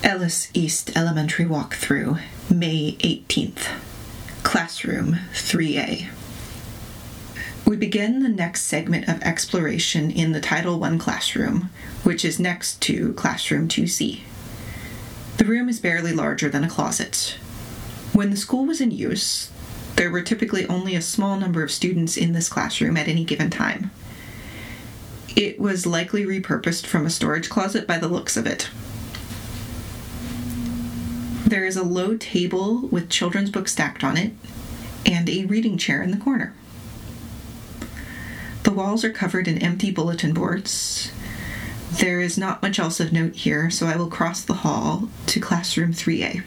Ellis East Elementary Walkthrough, May 18th. Classroom 3A. We begin the next segment of exploration in the Title I classroom, which is next to Classroom 2C. The room is barely larger than a closet. When the school was in use, there were typically only a small number of students in this classroom at any given time. It was likely repurposed from a storage closet by the looks of it. There is a low table with children's books stacked on it, and a reading chair in the corner. The walls are covered in empty bulletin boards. There is not much else of note here, so I will cross the hall to Classroom 3A.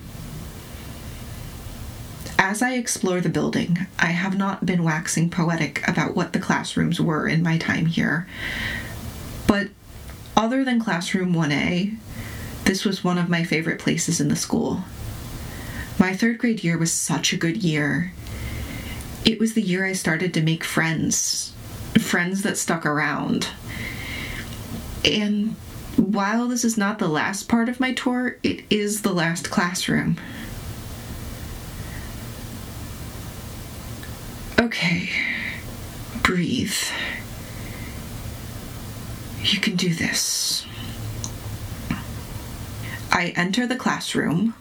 As I explore the building, I have not been waxing poetic about what the classrooms were in my time here, but other than Classroom 1A, this was one of my favorite places in the school. My third grade year was such a good year. It was the year I started to make friends that stuck around. And while this is not the last part of my tour, it is the last classroom. Okay, breathe. You can do this. I enter the classroom.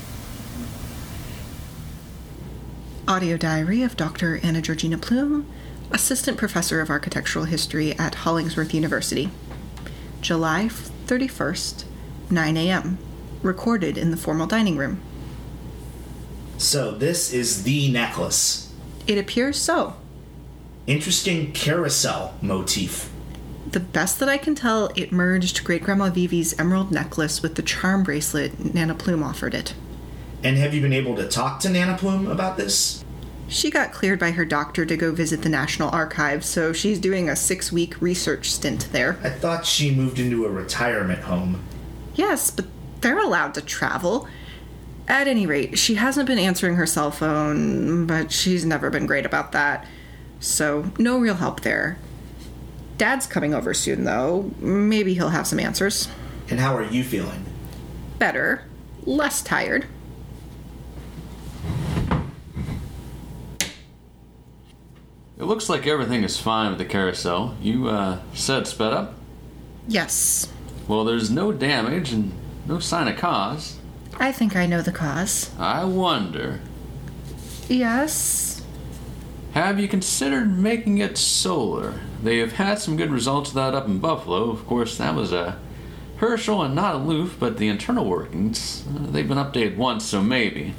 Audio diary of Dr. Anna Georgina Plume, Assistant Professor of Architectural History at Hollingsworth University. July 31st, 9 a.m. Recorded in the formal dining room. So this is the necklace. It appears so. Interesting carousel motif. The best that I can tell, it merged Great-Grandma Vivi's emerald necklace with the charm bracelet Nana Plume offered it. And have you been able to talk to Nana Plume about this? She got cleared by her doctor to go visit the National Archives, so she's doing a 6-week research stint there. I thought she moved into a retirement home. Yes, but they're allowed to travel. At any rate, she hasn't been answering her cell phone, but she's never been great about that. So, no real help there. Dad's coming over soon, though. Maybe he'll have some answers. And how are you feeling? Better. Less tired. It looks like everything is fine with the carousel. You, said sped up? Yes. Well, there's no damage and no sign of cause. I think I know the cause. I wonder. Yes? Have you considered making it solar? They have had some good results with that up in Buffalo. Of course, that was a Herschel and not Aloof, but the internal workings, they've been updated once, so maybe.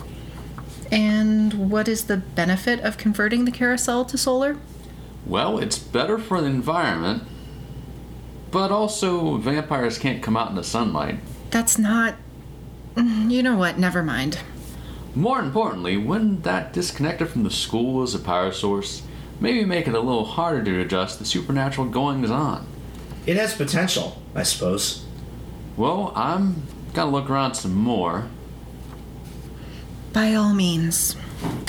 And what is the benefit of converting the carousel to solar? Well, it's better for the environment, but also vampires can't come out in the sunlight. That's not... You know what, never mind. More importantly, when that disconnected from the school as a power source, maybe make it a little harder to adjust the supernatural goings-on. It has potential, I suppose. Well, I'm gonna look around some more. By all means.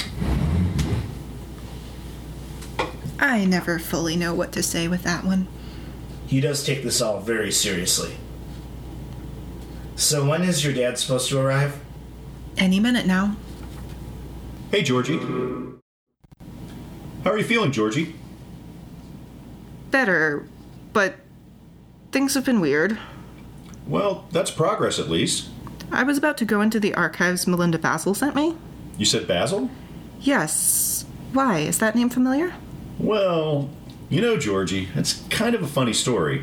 I never fully know what to say with that one. He does take this all very seriously. So when is your dad supposed to arrive? Any minute now. Hey, Georgie. How are you feeling, Georgie? Better, but things have been weird. Well, that's progress at least. I was about to go into the archives Melinda Basil sent me. You said Basil? Yes. Why? Is that name familiar? Well, you know, Georgie, it's kind of a funny story.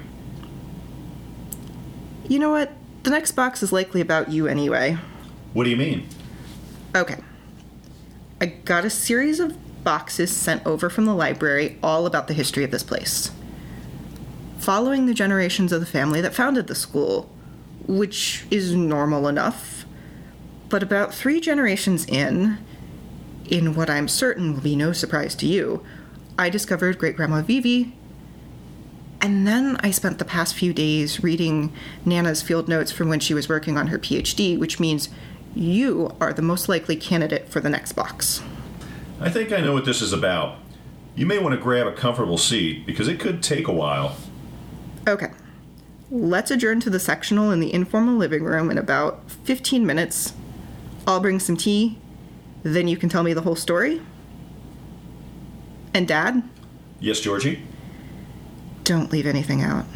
You know what? The next box is likely about you anyway. What do you mean? Okay. I got a series of boxes sent over from the library all about the history of this place. Following the generations of the family that founded the school, which is normal enough, but about 3 generations in what I'm certain will be no surprise to you, I discovered Great-Grandma Vivi, and then I spent the past few days reading Nana's field notes from when she was working on her PhD, which means you are the most likely candidate for the next box. I think I know what this is about. You may want to grab a comfortable seat, because it could take a while. Okay. Let's adjourn to the sectional in the informal living room in about 15 minutes. I'll bring some tea. Then you can tell me the whole story. And Dad? Yes, Georgie? Don't leave anything out.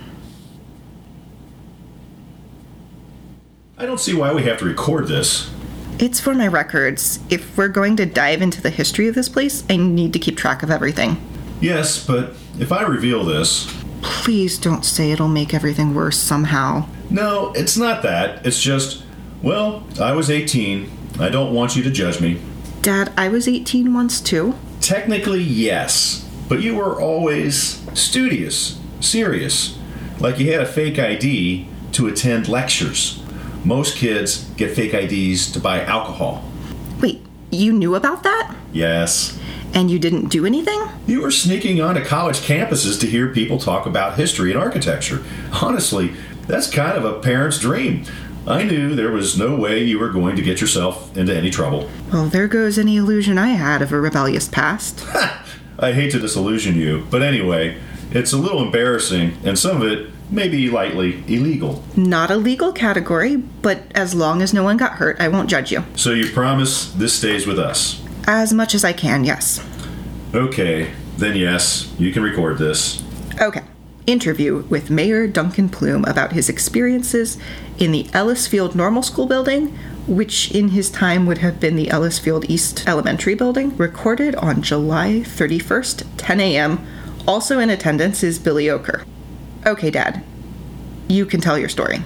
I don't see why we have to record this. It's for my records. If we're going to dive into the history of this place, I need to keep track of everything. Yes, but if I reveal this... Please don't say it'll make everything worse somehow. No, it's not that. It's just, well, I was 18. I don't want you to judge me. Dad, I was 18 once too. Technically, yes. But you were always studious, serious. Like you had a fake ID to attend lectures. Most kids get fake IDs to buy alcohol. Wait, you knew about that? Yes. And you didn't do anything? You were sneaking onto college campuses to hear people talk about history and architecture. Honestly, that's kind of a parent's dream. I knew there was no way you were going to get yourself into any trouble. Well, there goes any illusion I had of a rebellious past. I hate to disillusion you, but anyway, it's a little embarrassing, and some of it may be lightly illegal. Not a legal category, but as long as no one got hurt, I won't judge you. So you promise this stays with us? As much as I can, yes. Okay, then yes, you can record this. Okay. Interview with Mayor Duncan Plume about his experiences in the Ellisfield Normal School building, which in his time would have been the Ellisfield East Elementary building, recorded on July 31st, 10 a.m. Also in attendance is Billy Oker. Okay, Dad. You can tell your story.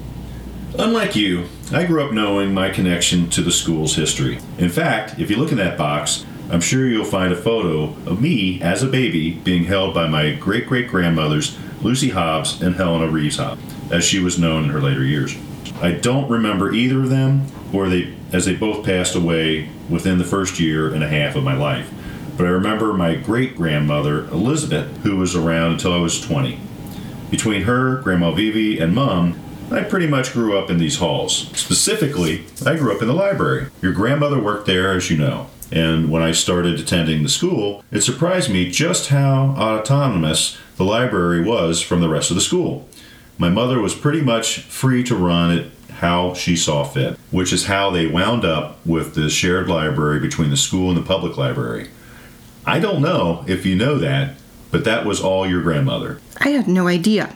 Unlike you, I grew up knowing my connection to the school's history. In fact, if you look in that box, I'm sure you'll find a photo of me as a baby being held by my great-great-grandmothers, Lucy Hobbs and Helena Reeves Hobbs, as she was known in her later years. I don't remember either of them, as they both passed away within the first year and a half of my life. But I remember my great-grandmother, Elizabeth, who was around until I was 20. Between her, Grandma Vivi, and Mom, I pretty much grew up in these halls. Specifically, I grew up in the library. Your grandmother worked there, as you know. And when I started attending the school, it surprised me just how autonomous the library was from the rest of the school. My mother was pretty much free to run it how she saw fit, which is how they wound up with the shared library between the school and the public library. I don't know if you know that, but that was all your grandmother. I had no idea.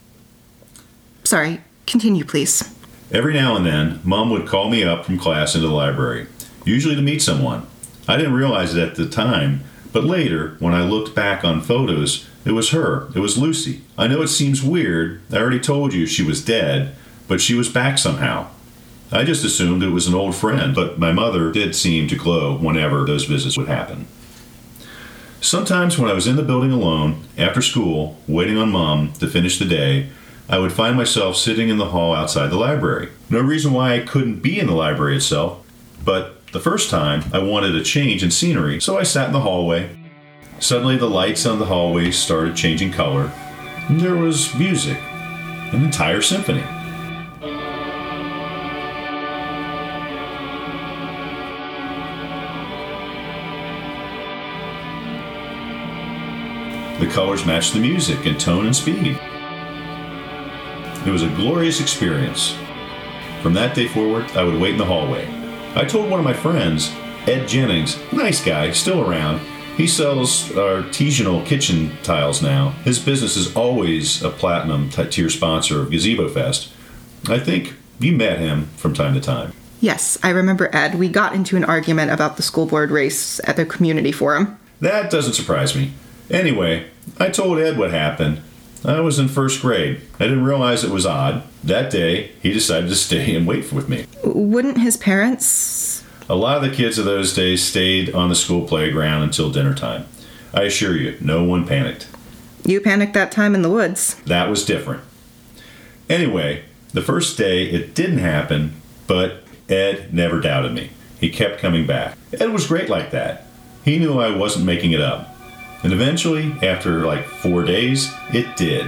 Sorry, continue, please. Every now and then, Mom would call me up from class into the library, usually to meet someone. I didn't realize it at the time, but later, when I looked back on photos, it was her. It was Lucy. I know it seems weird. I already told you she was dead, but she was back somehow. I just assumed it was an old friend, but my mother did seem to glow whenever those visits would happen. Sometimes when I was in the building alone, after school, waiting on Mom to finish the day, I would find myself sitting in the hall outside the library. No reason why I couldn't be in the library itself, but the first time I wanted a change in scenery, so I sat in the hallway. Suddenly the lights on the hallway started changing color, and there was music, an entire symphony. The colors matched the music in tone and speed. It was a glorious experience. From that day forward, I would wait in the hallway. I told one of my friends, Ed Jennings, nice guy, still around. He sells artisanal kitchen tiles now. His business is always a platinum tier sponsor of Gazebo Fest. I think you met him from time to time. Yes, I remember Ed. We got into an argument about the school board race at the community forum. That doesn't surprise me. Anyway, I told Ed what happened. I was in first grade. I didn't realize it was odd. That day, he decided to stay and wait with me. Wouldn't his parents? A lot of the kids of those days stayed on the school playground until dinner time. I assure you, no one panicked. You panicked that time in the woods. That was different. Anyway, the first day it didn't happen, but Ed never doubted me. He kept coming back. Ed was great like that. He knew I wasn't making it up. And eventually, after like 4 days, it did.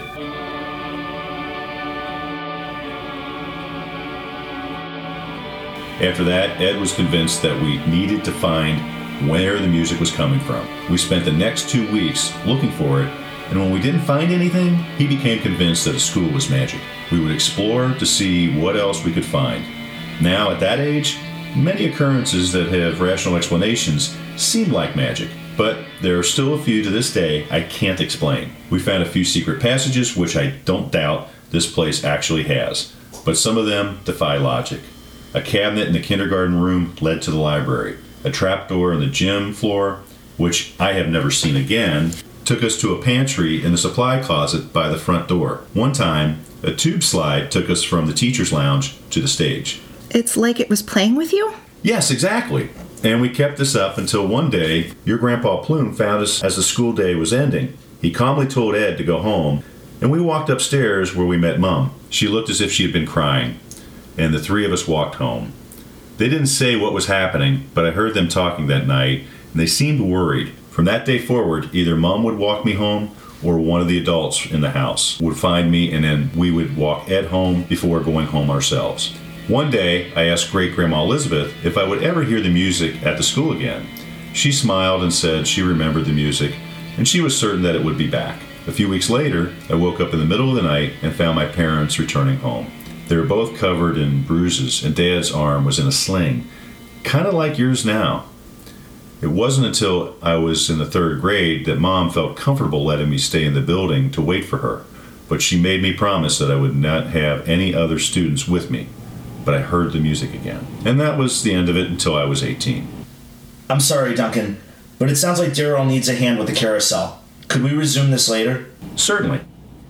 After that, Ed was convinced that we needed to find where the music was coming from. We spent the next 2 weeks looking for it, and when we didn't find anything, he became convinced that a school was magic. We would explore to see what else we could find. Now, at that age, many occurrences that have rational explanations seem like magic, but there are still a few to this day I can't explain. We found a few secret passages, which I don't doubt this place actually has, but some of them defy logic. A cabinet in the kindergarten room led to the library. A trapdoor in the gym floor, which I have never seen again, took us to a pantry in the supply closet by the front door. One time, a tube slide took us from the teacher's lounge to the stage. It's like it was playing with you? Yes, exactly. And we kept this up until one day, your Grandpa Plume found us as the school day was ending. He calmly told Ed to go home, and we walked upstairs where we met Mom. She looked as if she had been crying, and the three of us walked home. They didn't say what was happening, but I heard them talking that night, and they seemed worried. From that day forward, either Mom would walk me home, or one of the adults in the house would find me, and then we would walk Ed home before going home ourselves. One day, I asked Great-Grandma Elizabeth if I would ever hear the music at the school again. She smiled and said she remembered the music, and she was certain that it would be back. A few weeks later, I woke up in the middle of the night and found my parents returning home. They were both covered in bruises, and Dad's arm was in a sling, kind of like yours now. It wasn't until I was in the 3rd grade that Mom felt comfortable letting me stay in the building to wait for her, but she made me promise that I would not have any other students with me. But I heard the music again. And that was the end of it until I was 18. I'm sorry, Duncan, but it sounds like Daryl needs a hand with the carousel. Could we resume this later? Certainly.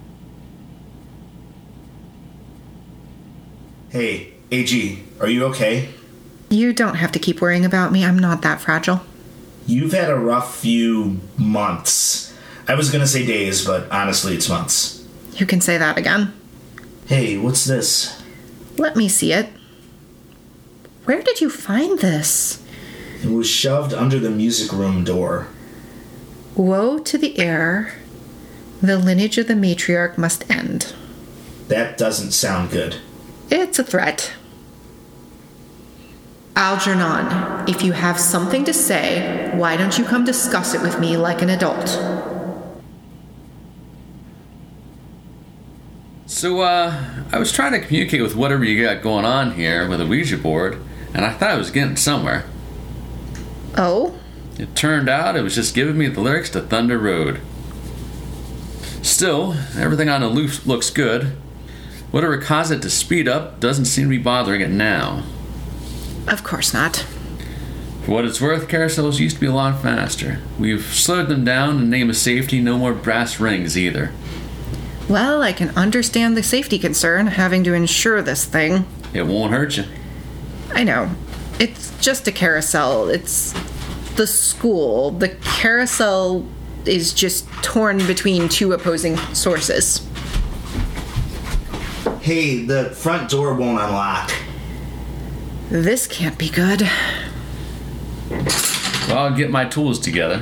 Hey, AG, are you okay? You don't have to keep worrying about me. I'm not that fragile. You've had a rough few months. I was gonna say days, but honestly, it's months. You can say that again. Hey, what's this? Let me see it. Where did you find this? It was shoved under the music room door. Woe to the heir. The lineage of the matriarch must end. That doesn't sound good. It's a threat. Algernon, if you have something to say, why don't you come discuss it with me like an adult? So, I was trying to communicate with whatever you got going on here with a Ouija board, and I thought I was getting somewhere. Oh? It turned out it was just giving me the lyrics to Thunder Road. Still, everything on the loop looks good. Whatever caused it to speed up doesn't seem to be bothering it now. Of course not. For what it's worth, carousels used to be a lot faster. We've slowed them down in the name of safety, no more brass rings either. Well, I can understand the safety concern, having to insure this thing. It won't hurt you. I know. It's just a carousel. It's the school. The carousel is just torn between two opposing sources. Hey, the front door won't unlock. This can't be good. Well, I'll get my tools together.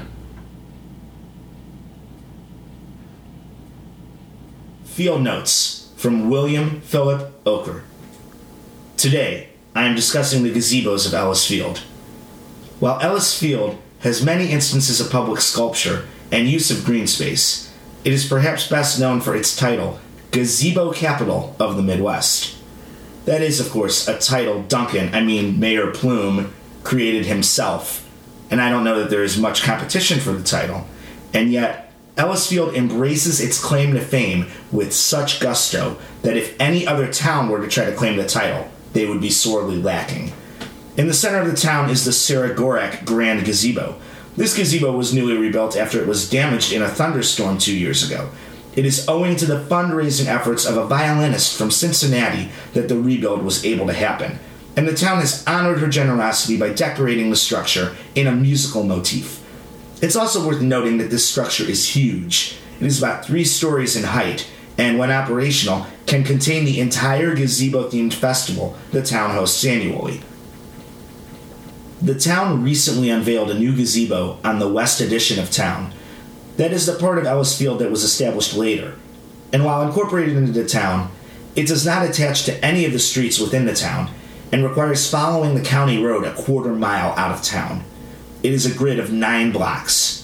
Field notes from William Philip Oker. Today, I am discussing the gazebos of Ellis Field. While Ellis Field has many instances of public sculpture and use of green space, it is perhaps best known for its title, Gazebo Capital of the Midwest. That is, of course, a title Mayor Plume, created himself, and I don't know that there is much competition for the title, and yet Ellis Field embraces its claim to fame with such gusto that if any other town were to try to claim the title, they would be sorely lacking. In the center of the town is the Sarah Gorak Grand Gazebo. This gazebo was newly rebuilt after it was damaged in a thunderstorm 2 years ago. It is owing to the fundraising efforts of a violinist from Cincinnati that the rebuild was able to happen, and the town has honored her generosity by decorating the structure in a musical motif. It's also worth noting that this structure is huge. It is about 3 stories in height, and when operational, can contain the entire gazebo-themed festival the town hosts annually. The town recently unveiled a new gazebo on the west addition of town. That is the part of Ellis Field that was established later. And while incorporated into the town, it does not attach to any of the streets within the town, and requires following the county road a quarter mile out of town. It is a grid of 9 blocks.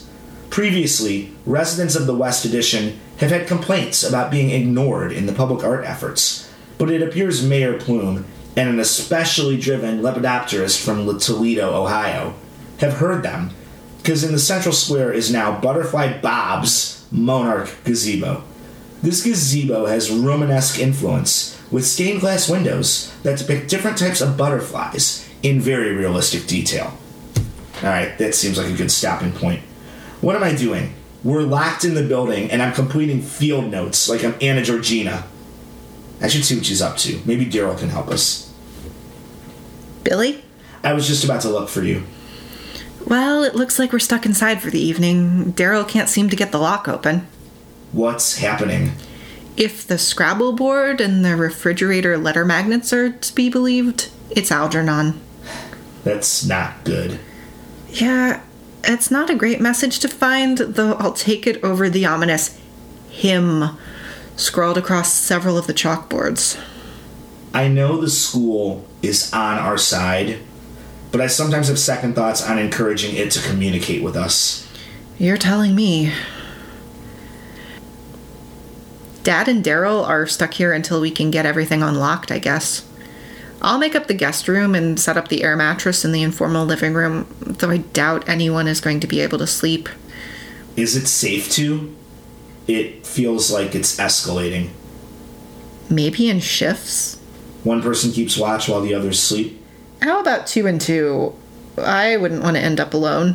Previously, residents of the West Addition have had complaints about being ignored in the public art efforts, but it appears Mayor Plume and an especially driven lepidopterist from Toledo, Ohio, have heard them, because in the central square is now Butterfly Bob's Monarch Gazebo. This gazebo has Romanesque influence, with stained glass windows that depict different types of butterflies in very realistic detail. Alright, that seems like a good stopping point. What am I doing? We're locked in the building, and I'm completing field notes like I'm Anna Georgina. I should see what she's up to. Maybe Daryl can help us. Billy? I was just about to look for you. Well, it looks like we're stuck inside for the evening. Daryl can't seem to get the lock open. What's happening? If the Scrabble board and the refrigerator letter magnets are to be believed, it's Algernon. That's not good. Yeah, it's not a great message to find, though I'll take it over the ominous him scrawled across several of the chalkboards. I know the school is on our side, but I sometimes have second thoughts on encouraging it to communicate with us. You're telling me. Dad and Daryl are stuck here until we can get everything unlocked, I guess. I'll make up the guest room and set up the air mattress in the informal living room, though I doubt anyone is going to be able to sleep. Is it safe to? It feels like it's escalating. Maybe in shifts? One person keeps watch while the others sleep. How about 2 and 2? I wouldn't want to end up alone.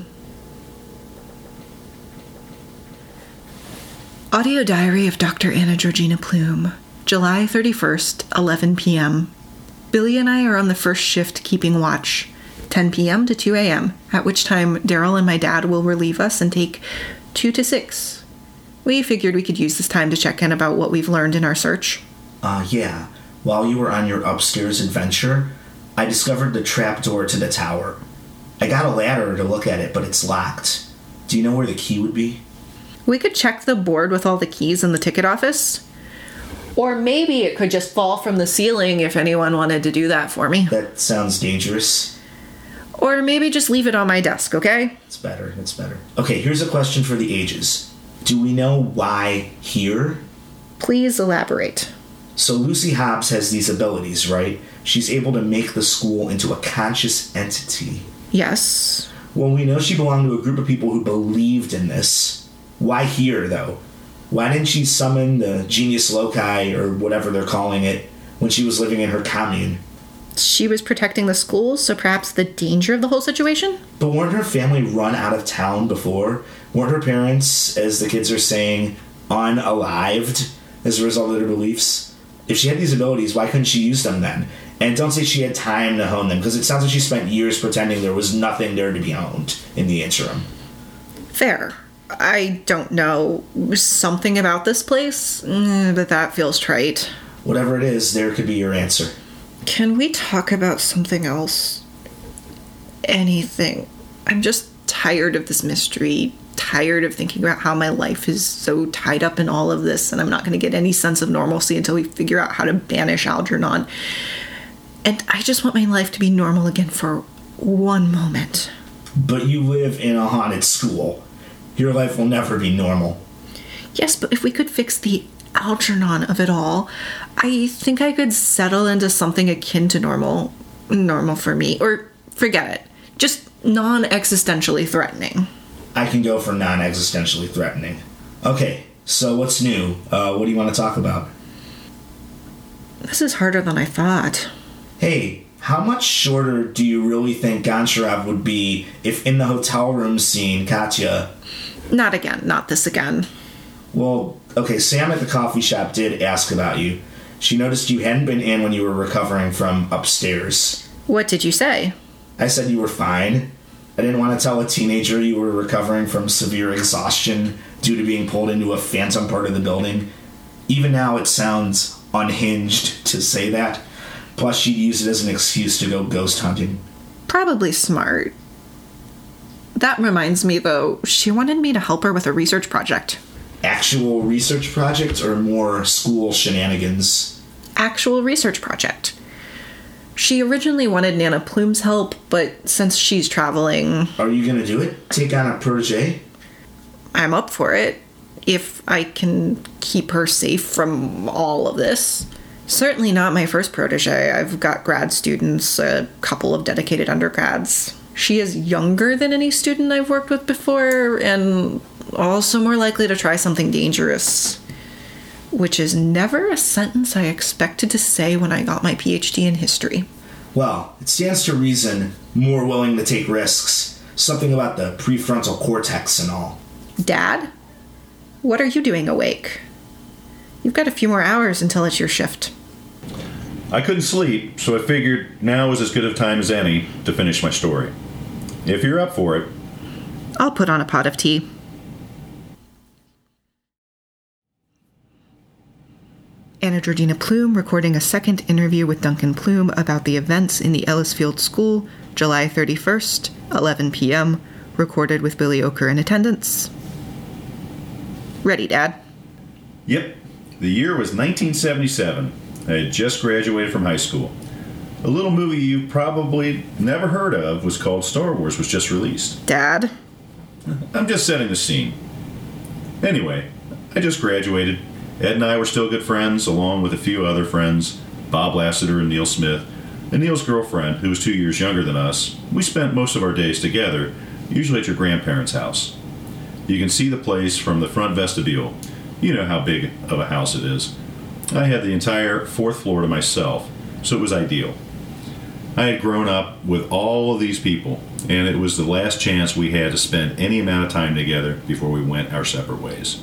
Audio Diary of Dr. Anna Georgina Plume, July 31st, 11 p.m. Billy and I are on the first shift keeping watch, 10 p.m. to 2 a.m., at which time Daryl and my dad will relieve us and take 2 to 6. We figured we could use this time to check in about what we've learned in our search. Yeah. While you were on your upstairs adventure, I discovered the trapdoor to the tower. I got a ladder to look at it, but it's locked. Do you know where the key would be? We could check the board with all the keys in the ticket office. Or maybe it could just fall from the ceiling if anyone wanted to do that for me. That sounds dangerous. Or maybe just leave it on my desk, okay? It's better. Okay, here's a question for the ages. Do we know why here? Please elaborate. So Lucy Hobbs has these abilities, right? She's able to make the school into a conscious entity. Yes. Well, we know she belonged to a group of people who believed in this. Why here, though? Why didn't she summon the genius loci, or whatever they're calling it, when she was living in her commune? She was protecting the school, so perhaps the danger of the whole situation? But weren't her family run out of town before? Weren't her parents, as the kids are saying, unalived as a result of their beliefs? If she had these abilities, why couldn't she use them then? And don't say she had time to hone them, because it sounds like she spent years pretending there was nothing there to be honed in the interim. Fair. I don't know. Something about this place, but that feels trite. Whatever it is, there could be your answer. Can we talk about something else? Anything. I'm just tired of this mystery, tired of thinking about how my life is so tied up in all of this, and I'm not going to get any sense of normalcy until we figure out how to banish Algernon. And I just want my life to be normal again for one moment. But you live in a haunted school. Your life will never be normal. Yes, but if we could fix the Algernon of it all, I think I could settle into something akin to normal. Normal for me. Or forget it. Just non-existentially threatening. I can go for non-existentially threatening. Okay, so what's new? What do you want to talk about? This is harder than I thought. Hey, how much shorter do you really think Goncharov would be if in the hotel room scene, Katya... Not again. Not this again. Well, okay, Sam at the coffee shop did ask about you. She noticed you hadn't been in when you were recovering from upstairs. What did you say? I said you were fine. I didn't want to tell a teenager you were recovering from severe exhaustion due to being pulled into a phantom part of the building. Even now, it sounds unhinged to say that. Plus, she'd use it as an excuse to go ghost hunting. Probably smart. That reminds me, though, she wanted me to help her with a research project. Actual research project or more school shenanigans? Actual research project. She originally wanted Nana Plume's help, but since she's traveling... Are you going to do it? Take on a protege? I'm up for it, if I can keep her safe from all of this. Certainly not my first protege. I've got grad students, a couple of dedicated undergrads. She is younger than any student I've worked with before, and also more likely to try something dangerous. Which is never a sentence I expected to say when I got my PhD in history. Well, it stands to reason more willing to take risks. Something about the prefrontal cortex and all. Dad? What are you doing awake? You've got a few more hours until it's your shift. I couldn't sleep, so I figured now was as good a time as any to finish my story. If you're up for it. I'll put on a pot of tea. Anna Georgina Plume recording a second interview with Duncan Plume about the events in the Ellisfield School, July 31st, 11 p.m., recorded with Billy Oker in attendance. Ready, Dad? Yep. The year was 1977. I had just graduated from high school. A little movie you've probably never heard of was called Star Wars was just released. Dad? I'm just setting the scene. Anyway, I just graduated. Ed and I were still good friends, along with a few other friends, Bob Lassiter and Neil Smith, and Neil's girlfriend, who was 2 years younger than us. We spent most of our days together, usually at your grandparents' house. You can see the place from the front vestibule. You know how big of a house it is. I had the entire 4th floor to myself, so it was ideal. I had grown up with all of these people, and it was the last chance we had to spend any amount of time together before we went our separate ways.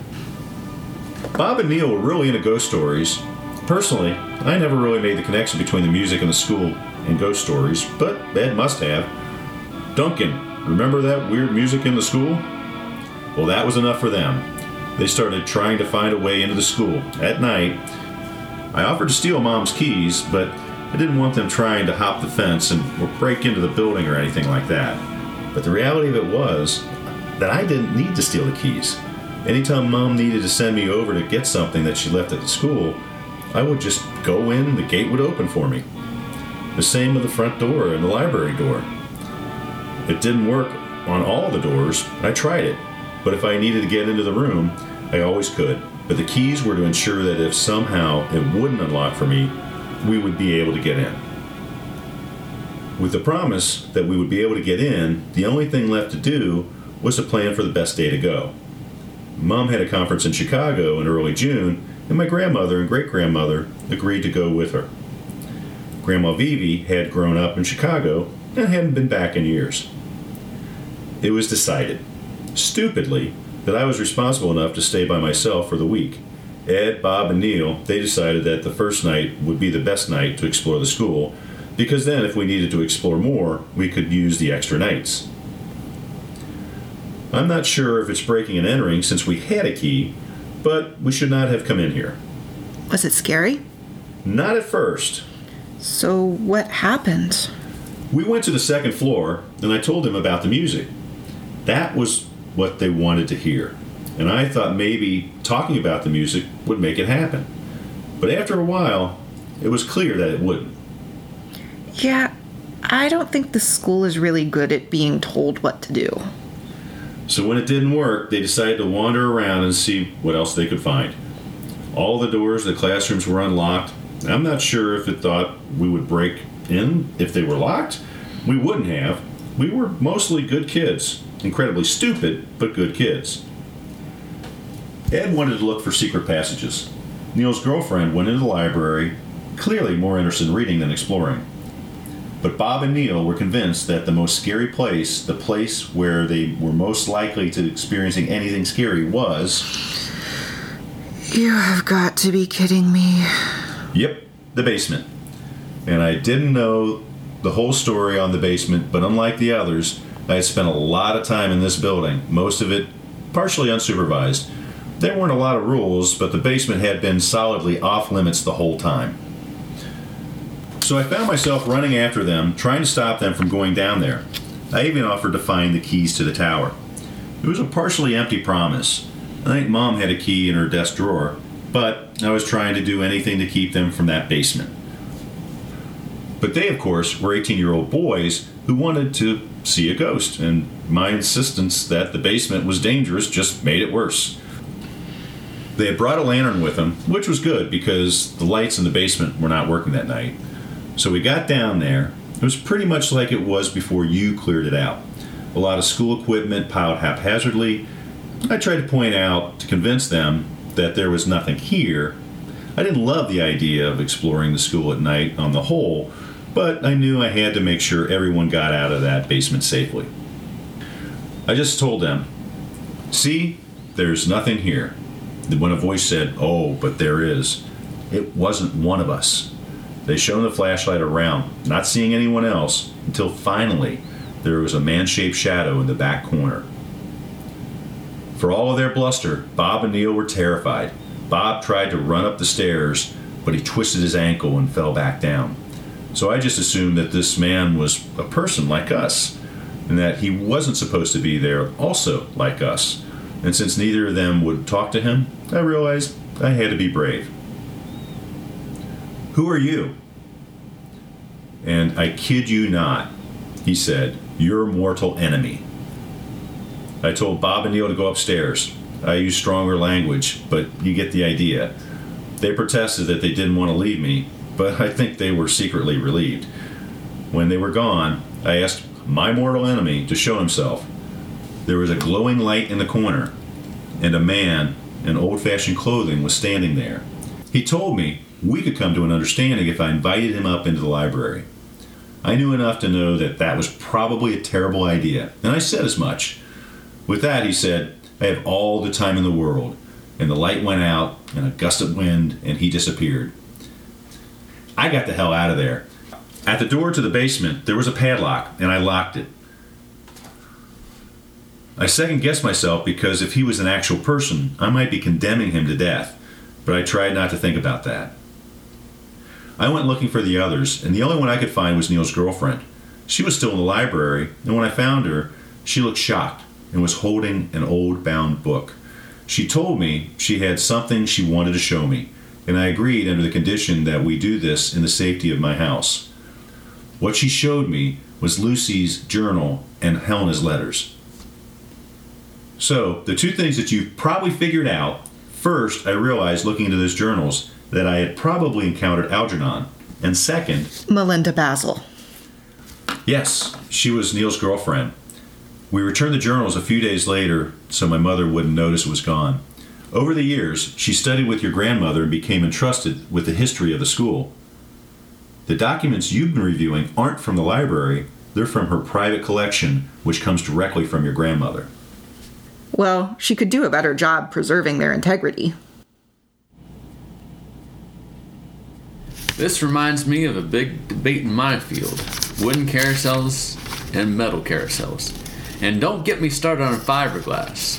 Bob and Neil were really into ghost stories. Personally, I never really made the connection between the music and the school and ghost stories, but Ed must have. Duncan, remember that weird music in the school? Well, that was enough for them. They started trying to find a way into the school at night. I offered to steal Mom's keys, but I didn't want them trying to hop the fence or break into the building or anything like that. But the reality of it was that I didn't need to steal the keys. Anytime Mom needed to send me over to get something that she left at the school, I would just go in and the gate would open for me. The same with the front door and the library door. It didn't work on all the doors. I tried it, but if I needed to get into the room, I always could. But the keys were to ensure that if somehow it wouldn't unlock for me, we would be able to get in. With the promise that we would be able to get in, the only thing left to do was to plan for the best day to go. Mom had a conference in Chicago in early June, and my grandmother and great-grandmother agreed to go with her. Grandma Vivi had grown up in Chicago and hadn't been back in years. It was decided, stupidly, that I was responsible enough to stay by myself for the week. Ed, Bob, and Neil, they decided that the first night would be the best night to explore the school, because then if we needed to explore more, we could use the extra nights. I'm not sure if it's breaking and entering since we had a key, but we should not have come in here. Was it scary? Not at first. So what happened? We went to the second floor, and I told them about the music. That was what they wanted to hear, and I thought maybe talking about the music would make it happen. But after a while, it was clear that it wouldn't. Yeah, I don't think the school is really good at being told what to do. So when it didn't work, they decided to wander around and see what else they could find. All the doors of the classrooms were unlocked. I'm not sure if it thought we would break in if they were locked. We wouldn't have. We were mostly good kids. Incredibly stupid, but good kids. Ed wanted to look for secret passages. Neil's girlfriend went into the library, clearly more interested in reading than exploring. But Bob and Neil were convinced that the most scary place, the place where they were most likely to experiencing anything scary was... You have got to be kidding me. Yep, the basement. And I didn't know the whole story on the basement, but unlike the others, I had spent a lot of time in this building, most of it partially unsupervised. There weren't a lot of rules, but the basement had been solidly off limits the whole time. So I found myself running after them, trying to stop them from going down there. I even offered to find the keys to the tower. It was a partially empty promise. I think Mom had a key in her desk drawer, but I was trying to do anything to keep them from that basement. But they, of course, were 18-year-old boys who wanted to see a ghost, and my insistence that the basement was dangerous just made it worse. They had brought a lantern with them, which was good because the lights in the basement were not working that night. So we got down there. It was pretty much like it was before you cleared it out. A lot of school equipment piled haphazardly. I tried to point out, to convince them, that there was nothing here. I didn't love the idea of exploring the school at night on the whole, but I knew I had to make sure everyone got out of that basement safely. I just told them, "See, there's nothing here." When a voice said, "Oh, but there is," it wasn't one of us. They shone the flashlight around, not seeing anyone else, until finally there was a man-shaped shadow in the back corner. For all of their bluster, Bob and Neil were terrified. Bob tried to run up the stairs, but he twisted his ankle and fell back down. So I just assumed that this man was a person like us, and that he wasn't supposed to be there also like us. And since neither of them would talk to him, I realized I had to be brave. "Who are you?" And I kid you not, he said, "Your mortal enemy." I told Bob and Neil to go upstairs. I used stronger language, but you get the idea. They protested that they didn't want to leave me, but I think they were secretly relieved. When they were gone, I asked my mortal enemy to show himself. There was a glowing light in the corner, and a man in old-fashioned clothing was standing there. He told me we could come to an understanding if I invited him up into the library. I knew enough to know that that was probably a terrible idea, and I said as much. With that, he said, "I have all the time in the world," and the light went out, and a gust of wind, and he disappeared. I got the hell out of there. At the door to the basement, there was a padlock, and I locked it. I second-guessed myself because if he was an actual person, I might be condemning him to death, but I tried not to think about that. I went looking for the others, and the only one I could find was Neil's girlfriend. She was still in the library, and when I found her, she looked shocked and was holding an old bound book. She told me she had something she wanted to show me, and I agreed under the condition that we do this in the safety of my house. What she showed me was Lucy's journal and Helena's letters. So, the two things that you've probably figured out, first, I realized looking into those journals that I had probably encountered Algernon, and second, Melinda Basil. yes, she was Neil's girlfriend. We returned the journals a few days later so my mother wouldn't notice it was gone. Over the years, she studied with your grandmother and became entrusted with the history of the school. The documents you've been reviewing aren't from the library, they're from her private collection, which comes directly from your grandmother. Well, she could do a better job preserving their integrity. This reminds me of a big debate in my field. Wooden carousels and metal carousels. And don't get me started on fiberglass.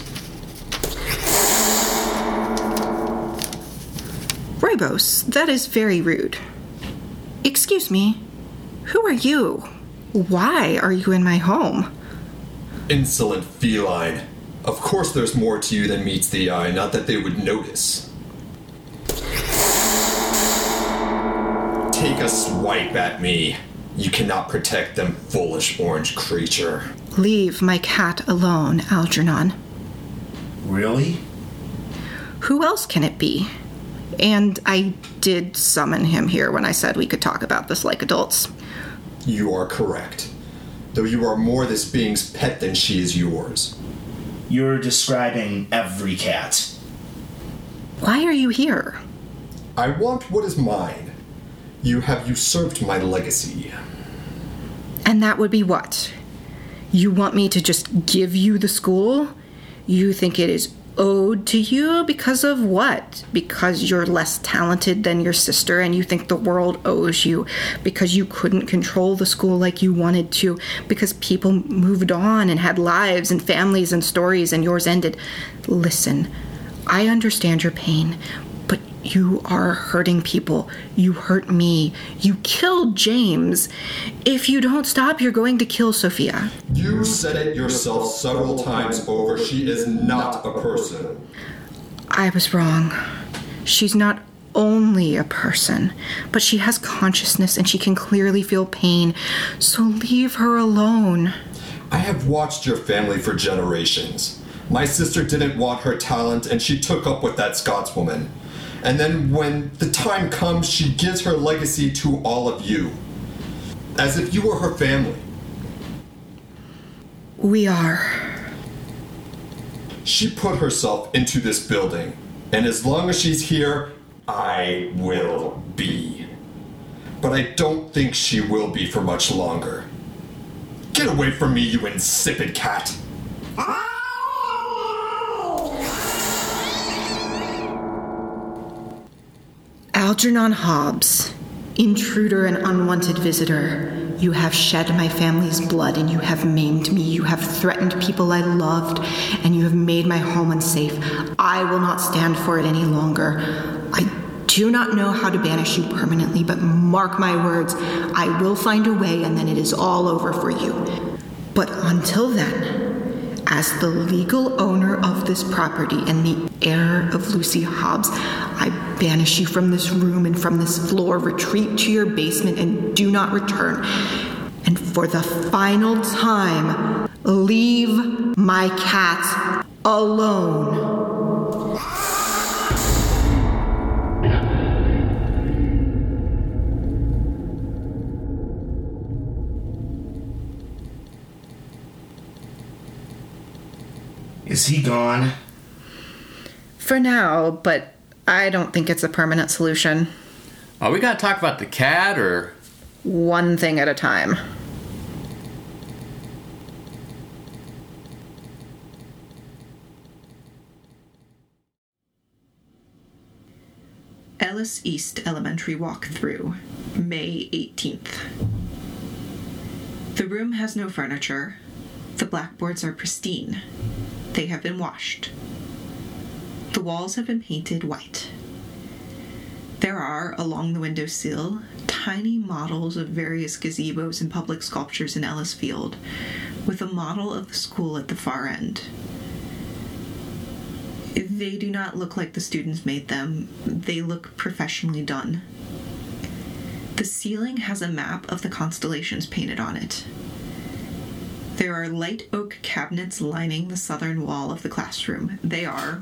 Rybos, that is very rude. Excuse me, who are you? Why are you in my home? Insolent feline. Of course there's more to you than meets the eye, not that they would notice. Take a swipe at me. You cannot protect them, foolish orange creature. Leave my cat alone, Algernon. Really? Who else can it be? And I did summon him here when I said we could talk about this like adults. You are correct. Though you are more this being's pet than she is yours. You're describing every cat. Why are you here? I want what is mine. You have usurped my legacy. And that would be what? You want me to just give you the school? You think it is owed to you because of what? Because you're less talented than your sister and you think the world owes you because you couldn't control the school like you wanted to, because people moved on and had lives and families and stories and yours ended. Listen, I understand your pain, but you are hurting people. You hurt me. You killed James. If you don't stop, you're going to kill Sophia. You said it yourself several times over. She is not a person. I was wrong. She's not only a person, but she has consciousness and she can clearly feel pain, so leave her alone. I have watched your family for generations. My sister didn't want her talent and she took up with that Scotswoman. And then when the time comes, she gives her legacy to all of you. As if you were her family. We are. She put herself into this building. And as long as she's here, I will be. But I don't think she will be for much longer. Get away from me, you insipid cat! Algernon Hobbs, intruder and unwanted visitor, you have shed my family's blood and you have maimed me. You have threatened people I loved and you have made my home unsafe. I will not stand for it any longer. I do not know how to banish you permanently, but mark my words, I will find a way and then it is all over for you. But until then, as the legal owner of this property and the heir of Lucy Hobbs, I banish you from this room and from this floor. Retreat to your basement and do not return. And for the final time, leave my cat alone. Is he gone? For now, but I don't think it's a permanent solution. Are we gonna talk about the cat, or...? One thing at a time. Ellis East Elementary Walkthrough, May 18th. The room has no furniture. The blackboards are pristine. They have been washed. The walls have been painted white. There are, along the windowsill, tiny models of various gazebos and public sculptures in Ellis Field, with a model of the school at the far end. They do not look like the students made them. They look professionally done. The ceiling has a map of the constellations painted on it. There are light oak cabinets lining the southern wall of the classroom. They are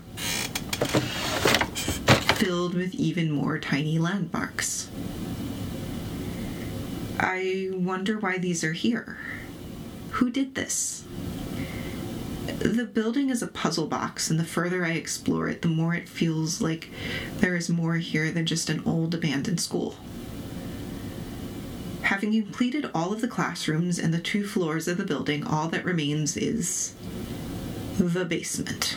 filled with even more tiny landmarks. I wonder why these are here. Who did this? The building is a puzzle box, and the further I explore it, the more it feels like there is more here than just an old abandoned school. Having completed all of the classrooms and the 2 floors of the building, all that remains is the basement.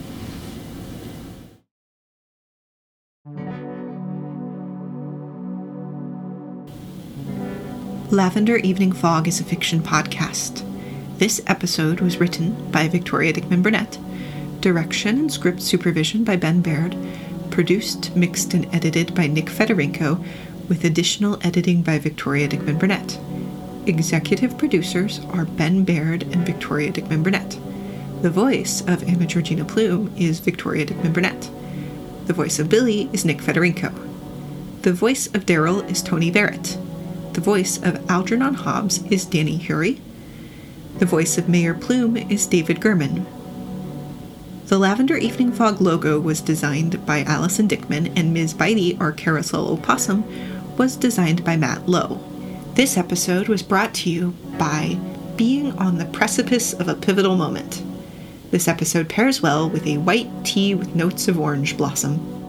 Lavender Evening Fog is a fiction podcast. This episode was written by Victoria Dickman Burnett, direction and script supervision by Ben Baird, produced, mixed, and edited by Nick Federico, with additional editing by Victoria Dickman Burnett. Executive producers are Ben Baird and Victoria Dickman Burnett. The voice of Emma Georgina Plume is Victoria Dickman Burnett. The voice of Billy is Nick Federico. The voice of Daryl is Tony Barrett. The voice of Algernon Hobbs is Danny Hury. The voice of Mayor Plume is David Gurman. The Lavender Evening Fog logo was designed by Allison Dickman, and Ms. Bitey, or Carousel Opossum, was designed by Matt Lowe. This episode was brought to you by being on the precipice of a pivotal moment. This episode pairs well with a white tea with notes of orange blossom.